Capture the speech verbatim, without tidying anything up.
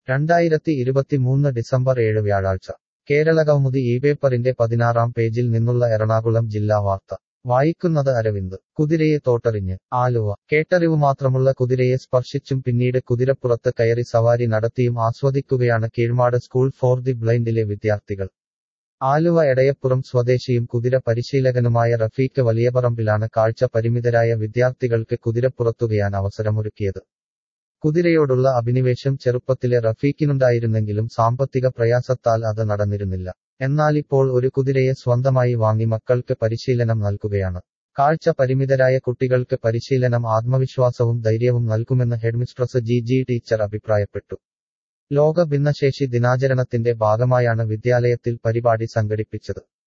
രണ്ടായിരത്തി ഇരുപത്തിമൂന്ന് ഡിസംബർ ഏഴ് വ്യാഴാഴ്ച കേരളകൗമുദി ഈ പേപ്പറിന്റെ പതിനാറാം പേജിൽ നിന്നുള്ള എറണാകുളം ജില്ലാ വാർത്ത വായിക്കുന്നത് അരവിന്ദ് കുതിരയെ തോട്ടറിഞ്ഞ് ആലുവ കേട്ടറിവു മാത്രമുള്ള കുതിരയെ സ്പർശിച്ചും പിന്നീട് കുതിരപ്പുറത്ത് കയറി സവാരി നടത്തിയും ആസ്വദിക്കുകയാണ് കീഴ്മാട് സ്കൂൾ ഫോർ ദി ബ്ലൈൻഡിലെ വിദ്യാർത്ഥികൾ ആലുവ എടയപ്പുറം സ്വദേശിയും കുതിര പരിശീലകനുമായ റഫീഖ് വലിയപറമ്പിലാണ് കാഴ്ച പരിമിതരായ വിദ്യാർത്ഥികൾക്ക് കുതിരപ്പുറത്തുകയാൻ അവസരമൊരുക്കിയത് കുതിരയോടുള്ള അഭിനിവേശം ചെറുപ്പത്തിലെ റഫീഖിനുണ്ടായിരുന്നെങ്കിലും സാമ്പത്തിക പ്രയാസത്താൽ അത് നടന്നിരുന്നില്ല എന്നാലിപ്പോൾ ഒരു കുതിരയെ സ്വന്തമായി വാങ്ങി മക്കൾക്ക് പരിശീലനം നൽകുകയാണ് കാഴ്ച പരിമിതരായ കുട്ടികൾക്ക് പരിശീലനം ആത്മവിശ്വാസവും ധൈര്യവും നൽകുമെന്ന് ഹെഡ്മിസ്ട്രസ് ജി ജി ടീച്ചർ അഭിപ്രായപ്പെട്ടു ലോക ഭിന്നശേഷി ദിനാചരണത്തിന്റെ ഭാഗമായാണ് വിദ്യാലയത്തിൽ പരിപാടി സംഘടിപ്പിച്ചത്